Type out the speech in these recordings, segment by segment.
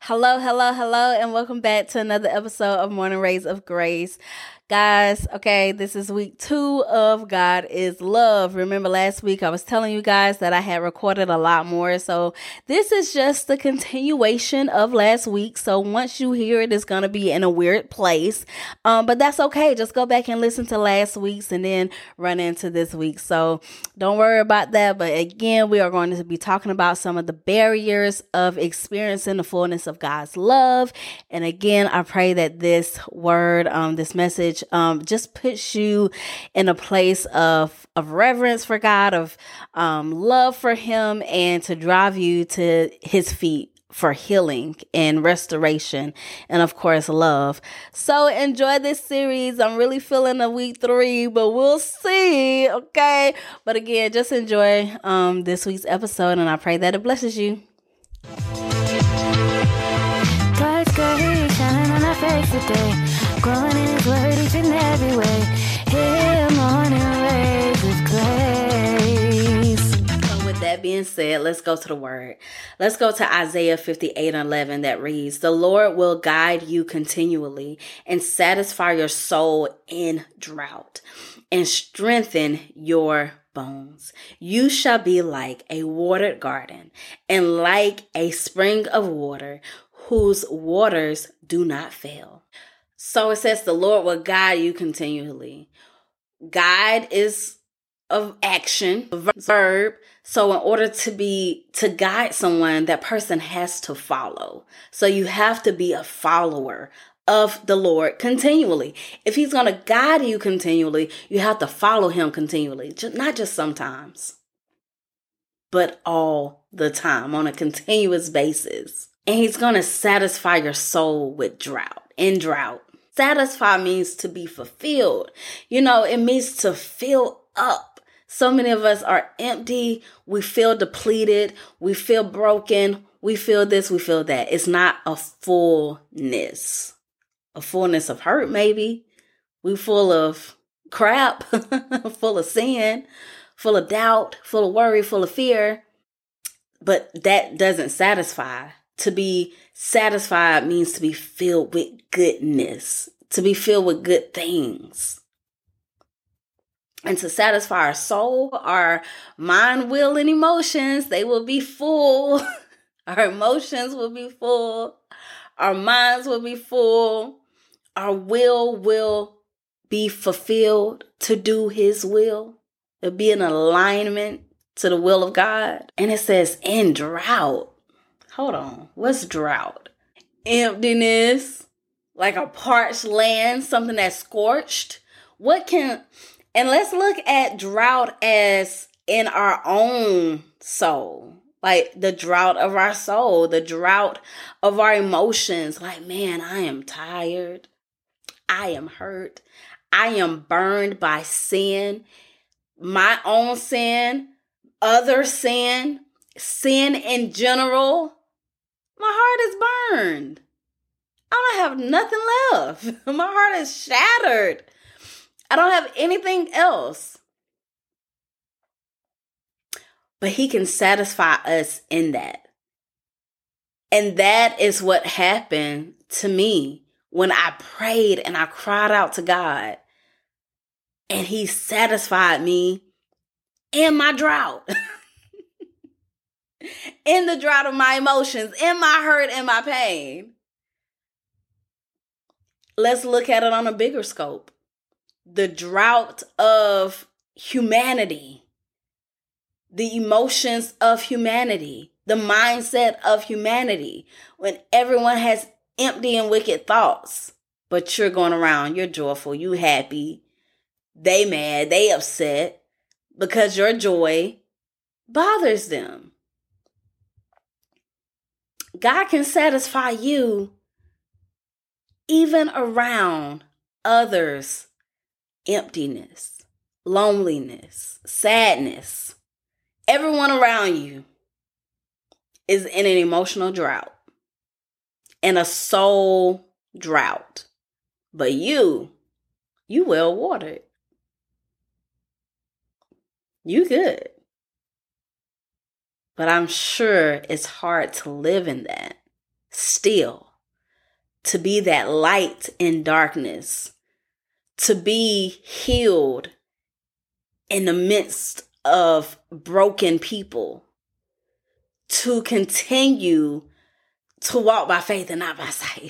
Hello, hello, hello, and welcome back to another episode of Morning Rays of Grace. Guys, okay, this is week 2 of God is Love. Remember last week I was telling you guys that I had recorded a lot more. So this is just the continuation of last week. So once you hear it, it's going to be in a weird place. But that's okay. Just go back and listen to last week's and then run into this week. So don't worry about that. But again, we are going to be talking about some of the barriers of experiencing the fullness of God's love. And again, I pray that this word, this message, just puts you in a place of reverence for God, of love for Him, and to drive you to His feet for healing and restoration, and of course, love. So enjoy this series. I'm really feeling a week 3, but we'll see. Okay. But again, just enjoy this week's episode, and I pray that it blesses you. God's grace shining on our face today, growing in His word each and every way. Here, morning rays of grace. So with that being said, let's go to the word. Let's go to Isaiah 58:11 that reads, "The Lord will guide you continually and satisfy your soul in drought and strengthen your bones. You shall be like a watered garden and like a spring of water whose waters do not fail." So it says the Lord will guide you continually. Guide is of action, a verb. So in order to guide someone, that person has to follow. So you have to be a follower of the Lord continually. If He's going to guide you continually, you have to follow Him continually. Not just sometimes, but all the time on a continuous basis. And He's going to satisfy your soul with drought. Satisfy means to be fulfilled. It means to fill up. So many of us are empty. We feel depleted. We feel broken. We feel this, we feel that. It's not a fullness. A fullness of hurt, maybe. We full of crap, full of sin, full of doubt, full of worry, full of fear. But that doesn't satisfy. To be satisfied means to be filled with goodness, to be filled with good things. And to satisfy our soul, our mind, will, and emotions, they will be full. Our emotions will be full. Our minds will be full. Our will be fulfilled to do His will. It'll be in alignment to the will of God. And it says in drought. Hold on. What's drought? Emptiness, like a parched land, something that's scorched. And let's look at drought as in our own soul, like the drought of our soul, the drought of our emotions. Like, man, I am tired. I am hurt. I am burned by sin, my own sin, other sin in general. My heart is burned. I don't have nothing left. My heart is shattered. I don't have anything else. But He can satisfy us in that. And that is what happened to me when I prayed and I cried out to God. And He satisfied me in my drought. In the drought of my emotions, in my hurt and my pain. Let's look at it on a bigger scope. The drought of humanity, the emotions of humanity, the mindset of humanity, when everyone has empty and wicked thoughts, but you're going around, you're joyful, you happy, they mad, they upset, because your joy bothers them. God can satisfy you even around others' emptiness, loneliness, sadness. Everyone around you is in an emotional drought and a soul drought. But you well watered. You good. But I'm sure it's hard to live in that. still, to be that light in darkness, to be healed in the midst of broken people, to continue to walk by faith and not by sight.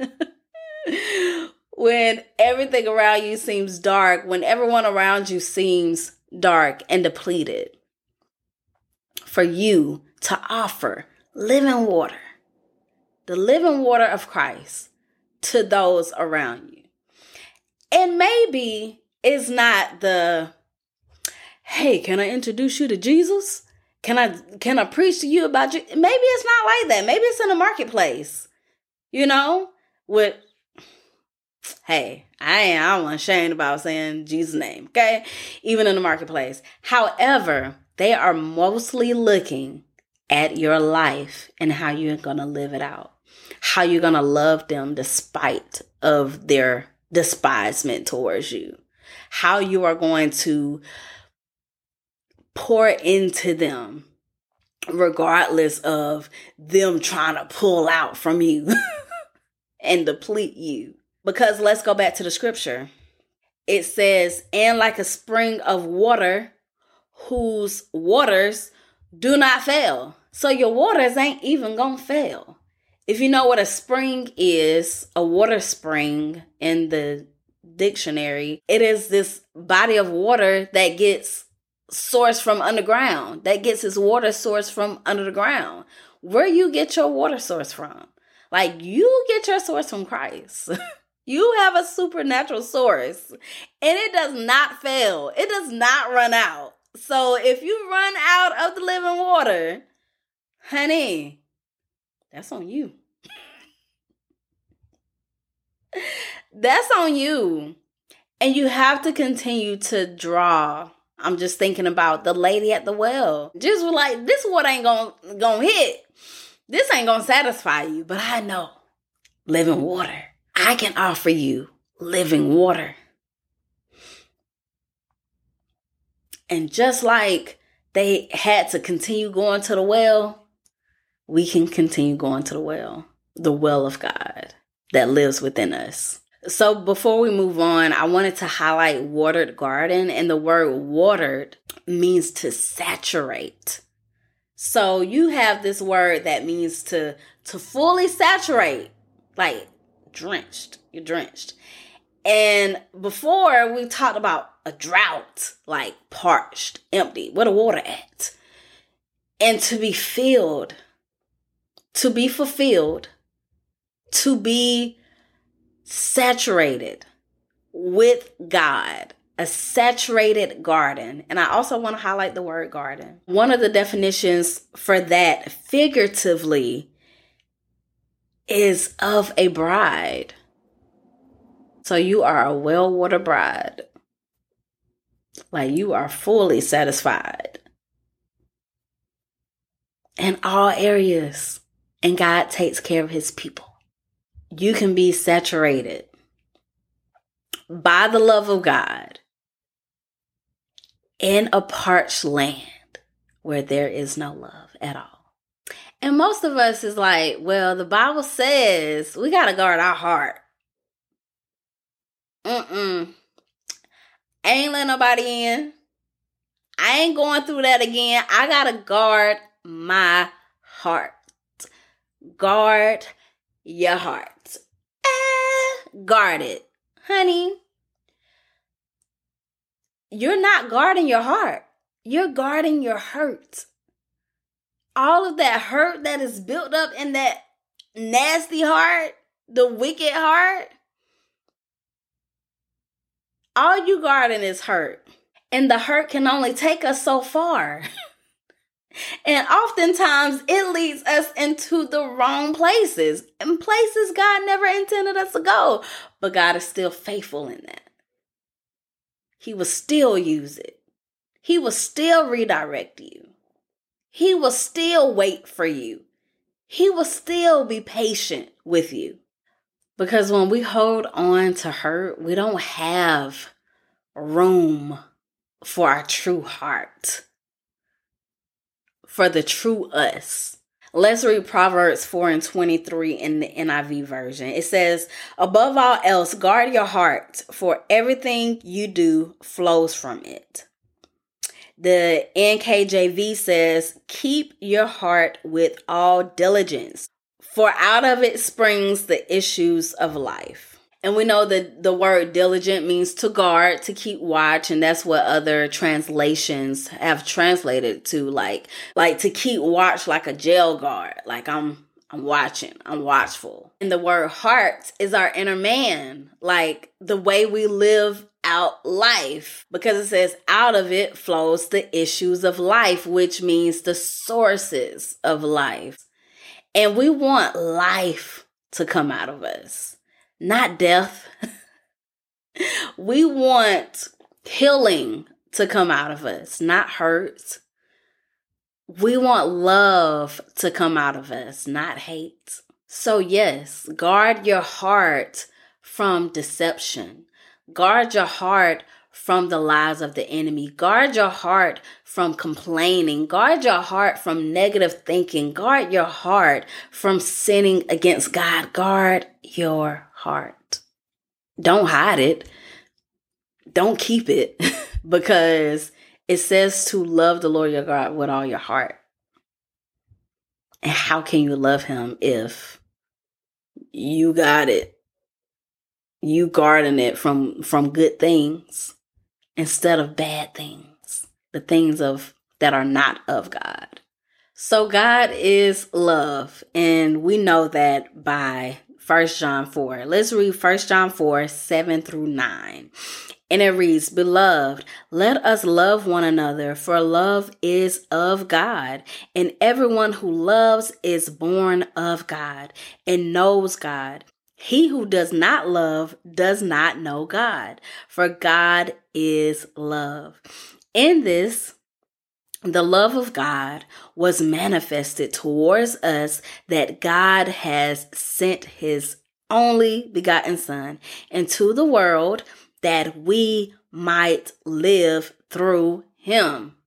When everything around you seems dark, when everyone around you seems dark and depleted, for you to offer living water, the living water of Christ, to those around you. And maybe it's not the, hey, can I introduce you to Jesus? Can I preach to you about you? Maybe it's not like that. Maybe it's in the marketplace, with, hey, I'm ashamed about saying Jesus' name, okay? Even in the marketplace. However, they are mostly looking at your life and how you're going to live it out. How you're going to love them despite of their despisement towards you. How you are going to pour into them regardless of them trying to pull out from you and deplete you. Because let's go back to the scripture. It says, and like a spring of water whose waters do not fail. So your waters ain't even gonna fail. If you know what a spring is, a water spring in the dictionary, it is this body of water that gets sourced from underground, that gets its water source from under the ground. Where you get your water source from? Like, you get your source from Christ. You have a supernatural source, and it does not fail. It does not run out. So if you run out of the living water, honey, that's on you. That's on you. And you have to continue to draw. I'm just thinking about the lady at the well. Just like, this water ain't gonna hit. This ain't gonna satisfy you. But I know living water. I can offer you living water. And just like they had to continue going to the well, we can continue going to the well of God that lives within us. So before we move on, I wanted to highlight watered garden. And the word watered means to saturate. So you have this word that means to fully saturate, like drenched. You're drenched. And before we talked about a drought, like parched, empty. Where the water at? And to be filled, to be fulfilled, to be saturated with God, a saturated garden. And I also want to highlight the word garden. One of the definitions for that figuratively is of a bride. So you are a well-watered bride. Like, you are fully satisfied in all areas. And God takes care of his people. You can be saturated by the love of God in a parched land where there is no love at all. And most of us is like, well, the Bible says we got to guard our heart. I ain't letting nobody in. I ain't going through that again. I got to guard my heart. Guard your heart. Guard it. Honey, you're not guarding your heart. You're guarding your hurt. All of that hurt that is built up in that nasty heart, the wicked heart, all you guarding is hurt. And the hurt can only take us so far. And oftentimes it leads us into the wrong places. And places God never intended us to go. But God is still faithful in that. He will still use it. He will still redirect you. He will still wait for you. He will still be patient with you. Because when we hold on to hurt, we don't have room for our true heart, for the true us. Let's read Proverbs 4:23 in the NIV version. It says, above all else, guard your heart, for everything you do flows from it. The NKJV says, keep your heart with all diligence, for out of it springs the issues of life. And we know that the word diligent means to guard, to keep watch. And that's what other translations have translated to, like to keep watch, like a jail guard. Like I'm watching, I'm watchful. And the word heart is our inner man, like the way we live out life, because it says out of it flows the issues of life, which means the sources of life. And we want life to come out of us. Not death. We want healing to come out of us, not hurt. We want love to come out of us, not hate. So yes, guard your heart from deception. Guard your heart from the lies of the enemy. Guard your heart from complaining. Guard your heart from negative thinking. Guard your heart from sinning against God. Guard your heart. Don't hide it. Don't keep it, because it says to love the Lord your God with all your heart. And how can you love him if you got it? You guarding it from good things instead of bad things, the things that are not of God. So God is love, and we know that by 1 John 4. Let's read 1 John 4, 7 through 9. And it reads, beloved, let us love one another, for love is of God, and everyone who loves is born of God and knows God. He who does not love does not know God, for God is love. In this, the love of God was manifested towards us, that God has sent his only begotten Son into the world that we might live through him.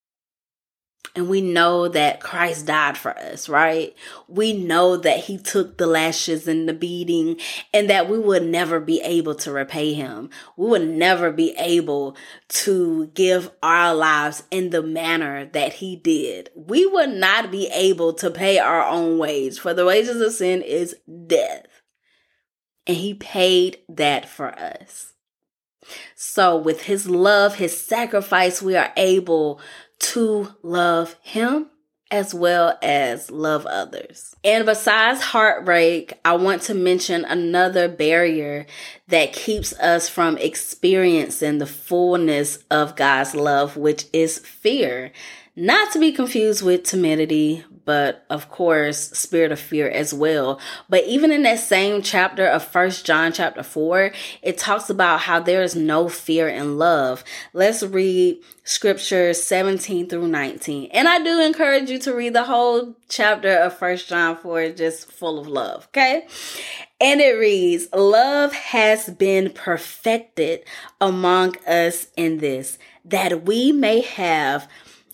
And we know that Christ died for us, right? We know that he took the lashes and the beating, and that we would never be able to repay him. We would never be able to give our lives in the manner that he did. We would not be able to pay our own wage, for the wages of sin is death. And he paid that for us. So with his love, his sacrifice, we are able to love him as well as love others. And besides heartbreak, I want to mention another barrier that keeps us from experiencing the fullness of God's love, which is fear. Not to be confused with timidity, but of course, spirit of fear as well. But even in that same chapter of 1 John chapter 4, it talks about how there is no fear in love. Let's read scripture 17 through 19. And I do encourage you to read the whole chapter of 1 John 4, just full of love, okay? And it reads, love has been perfected among us in this, that we may have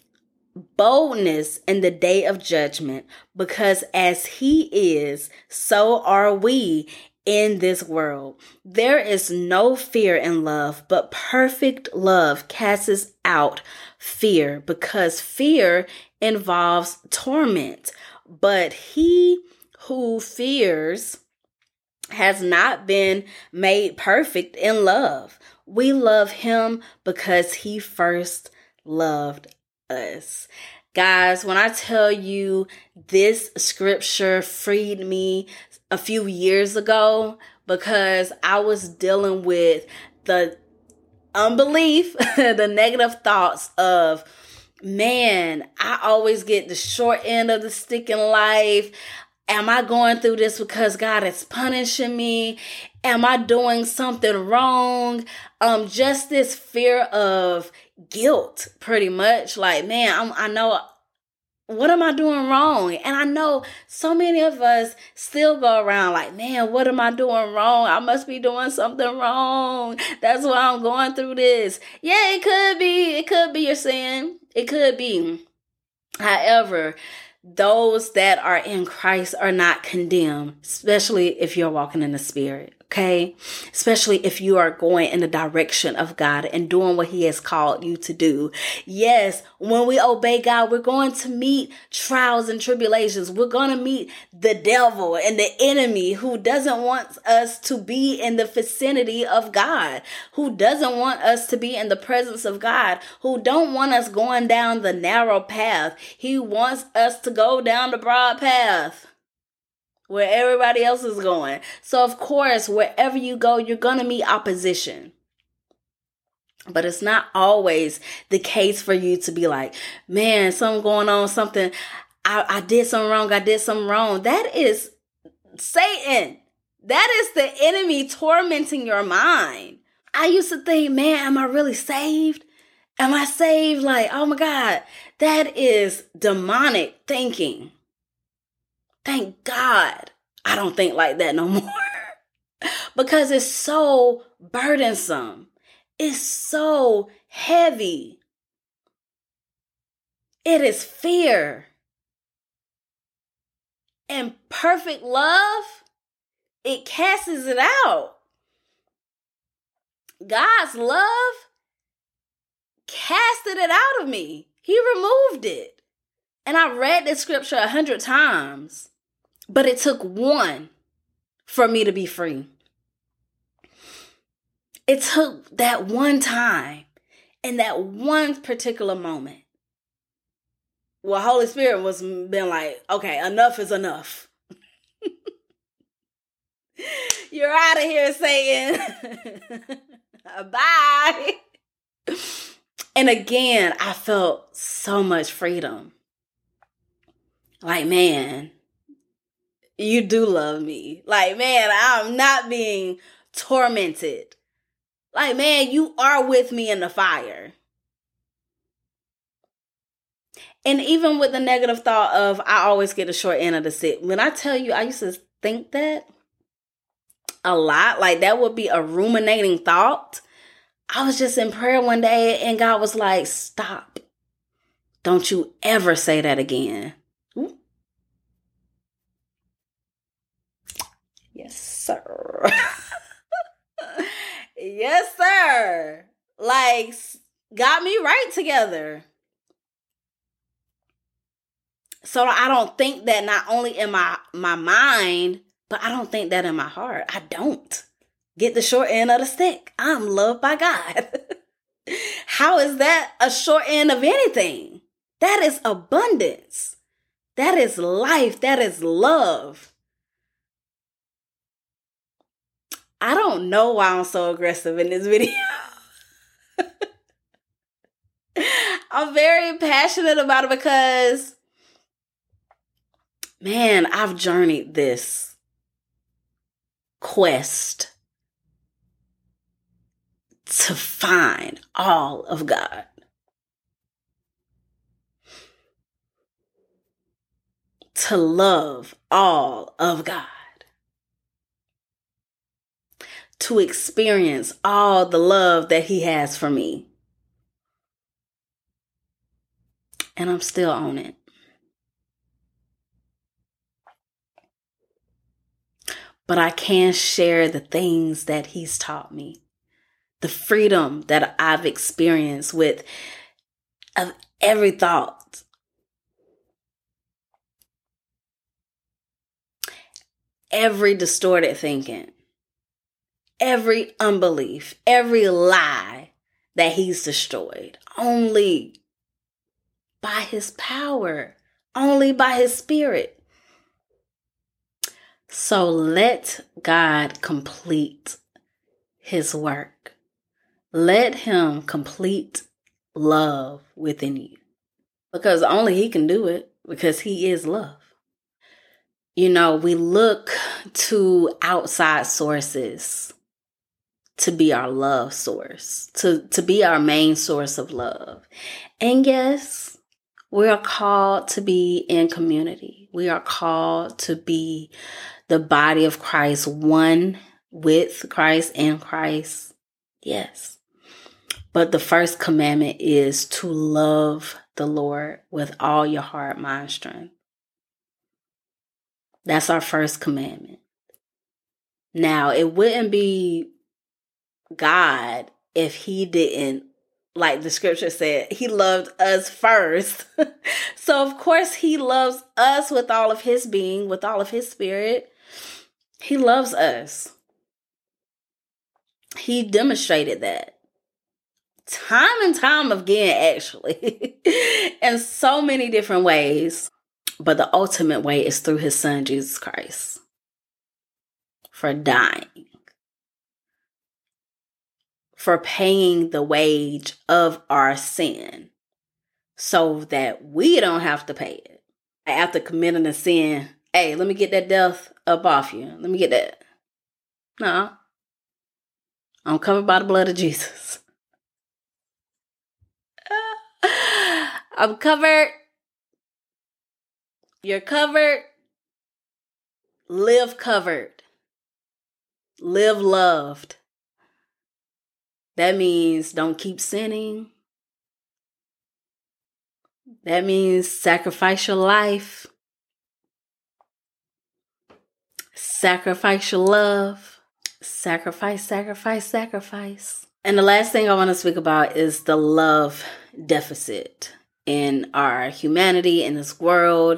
boldness in the day of judgment, because as he is, so are we in this world. There is no fear in love, but perfect love casts out fear, because fear involves torment. But he who fears has not been made perfect in love. We love him because he first loved us. Guys, when I tell you this scripture freed me a few years ago, because I was dealing with the unbelief, the negative thoughts of, man, I always get the short end of the stick in life. Am I going through this because God is punishing me? Am I doing something wrong? Just this fear of guilt, pretty much. Like, man, I know, what am I doing wrong? And I know so many of us still go around like, man, what am I doing wrong? I must be doing something wrong. That's why I'm going through this. Yeah, it could be your sin. It could be. However, those that are in Christ are not condemned, especially if you're walking in the Spirit. Okay. Especially if you are going in the direction of God and doing what he has called you to do. Yes. When we obey God, we're going to meet trials and tribulations. We're going to meet the devil and the enemy who doesn't want us to be in the vicinity of God, who doesn't want us to be in the presence of God, who don't want us going down the narrow path. He wants us to go down the broad path where everybody else is going. So of course, wherever you go, you're going to meet opposition. But it's not always the case for you to be like, man, something going on, something, I did something wrong, I did something wrong. That is Satan. That is the enemy tormenting your mind. I used to think, man, am I really saved? Am I saved? Like, oh my God, that is demonic thinking. Thank God I don't think like that no more. Because it's so burdensome. It's so heavy. It is fear. And perfect love, it casts it out. God's love casted it out of me. He removed it. And I read this scripture 100 times. But it took one for me to be free. It took that one time in that one particular moment. Well, Holy Spirit was been like, okay, enough is enough. You're out of here, Satan. Bye. And again, I felt so much freedom. Like, man, you do love me. Like, man, I'm not being tormented. Like, man, you are with me in the fire. And even with the negative thought of, I always get the short end of the stick. When I tell you, I used to think that a lot. Like, that would be a ruminating thought. I was just in prayer one day and God was like, stop. Don't you ever say that again. Yes, sir. Yes, sir. Like, got me right together. So I don't think that not only in my mind, but I don't think that in my heart. I don't get the short end of the stick. I'm loved by God. How is that a short end of anything? That is abundance. That is life. That is love. I don't know why I'm so aggressive in this video. I'm very passionate about it because, man, I've journeyed this quest to find all of God. To love all of God. To experience all the love that he has for me. And I'm still on it. But I can share the things that he's taught me. The freedom that I've experienced with every thought. Every distorted thinking. Every unbelief, every lie that he's destroyed, only by his power, only by his Spirit. So let God complete his work. Let him complete love within you. Because only he can do it, because he is love. You know, we look to outside sources to be our love source, to be our main source of love. And yes, we are called to be in community. We are called to be the body of Christ, one with Christ and Christ. Yes. But the first commandment is to love the Lord with all your heart, mind, strength. That's our first commandment. Now, it wouldn't be God if he didn't, like the scripture said, he loved us first. So, of course, he loves us with all of his being, with all of his spirit. He loves us. He demonstrated that time and time again, actually, in so many different ways. But the ultimate way is through his son, Jesus Christ, for dying, for paying the wage of our sin so that we don't have to pay it. After committing a sin, hey, let me get that death up off you. Let me get that. No. I'm covered by the blood of Jesus. I'm covered. You're covered. Live covered. Live loved. That means don't keep sinning. That means sacrifice your life. Sacrifice your love. Sacrifice. And the last thing I want to speak about is the love deficit in our humanity, in this world,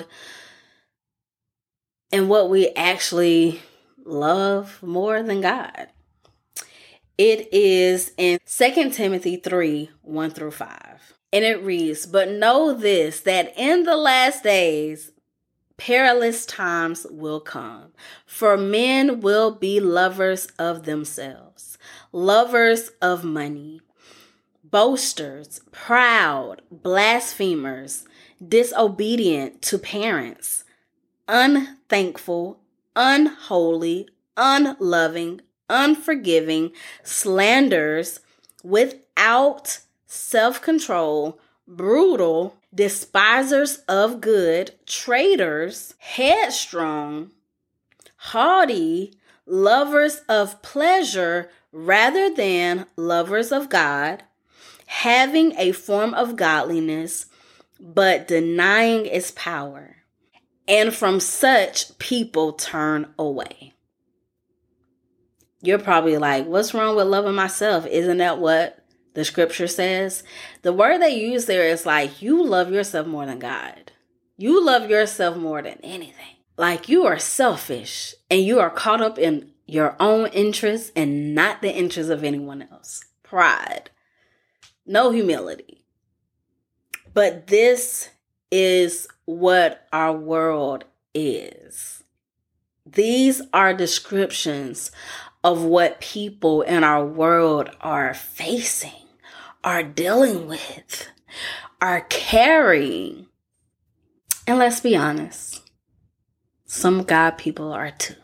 and what we actually love more than God. It is in 2 Timothy 3, 1-5. And it reads, "But know this, that in the last days, perilous times will come. For men will be lovers of themselves, lovers of money, boasters, proud, blasphemers, disobedient to parents, unthankful, unholy, unloving, unforgiving, slanderers, without self-control, brutal, despisers of good, traitors, headstrong, haughty, lovers of pleasure rather than lovers of God, having a form of godliness, but denying its power. And from such people turn away." You're probably like, what's wrong with loving myself? Isn't that what the scripture says? The word they use there is like, you love yourself more than God. You love yourself more than anything. Like you are selfish and you are caught up in your own interests and not the interests of anyone else. Pride. No humility. But this is what our world is. These are descriptions of what people in our world are facing, are dealing with, are carrying. And let's be honest, some God people are too.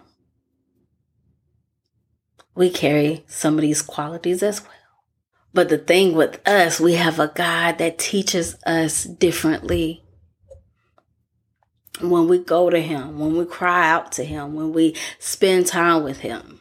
We carry some of these qualities as well. But the thing with us, we have a God that teaches us differently. When we go to him, when we cry out to him, when we spend time with him,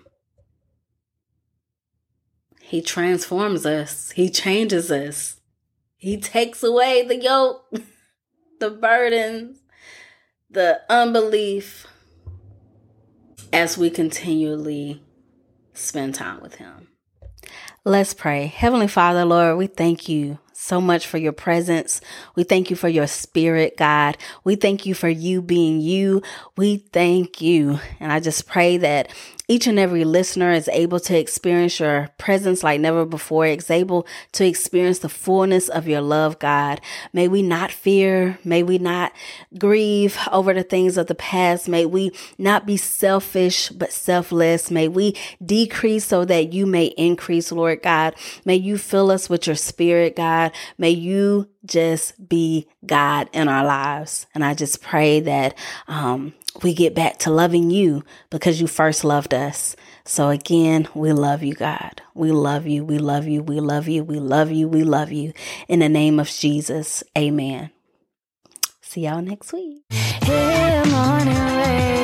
he transforms us. He changes us. He takes away the yoke, the burdens, the unbelief as we continually spend time with him. Let's pray. Heavenly Father, Lord, we thank you so much for your presence. We thank you for your spirit, God. We thank you for you being you. We thank you. And I just pray that each and every listener is able to experience your presence like never before, is able to experience the fullness of your love, God. May we not fear. May we not grieve over the things of the past. May we not be selfish, but selfless. May we decrease so that you may increase, Lord God. May you fill us with your spirit, God. May you just be God in our lives. And I just pray that, we get back to loving you because you first loved us. So again, we love you, God. We love you. We love you. We love you. We love you. We love you. In the name of Jesus. Amen. See y'all next week. Hey, morning rain.